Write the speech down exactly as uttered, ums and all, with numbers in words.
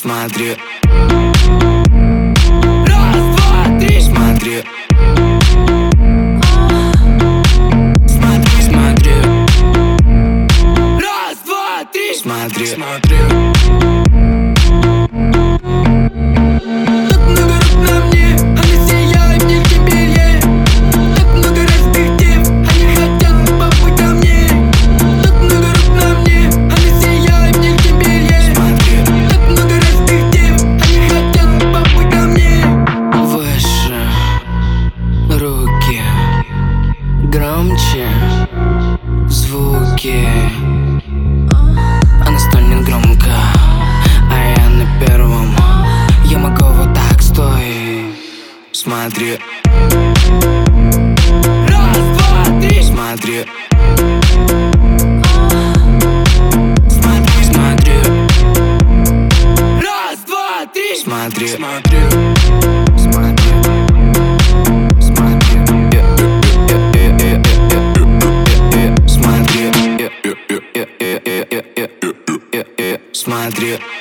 Смотри. Раз, два, три. Смотри. Смотри, смотри. Раз, два, три. Смотри, смотри. Громче звуки. Она стонет громко, а я на первом. Я могу вот так, стой. Смотри. Раз, два, три. Смотри. Смотри, смотри. Раз, два, три. Смотри, смотри. Смотри.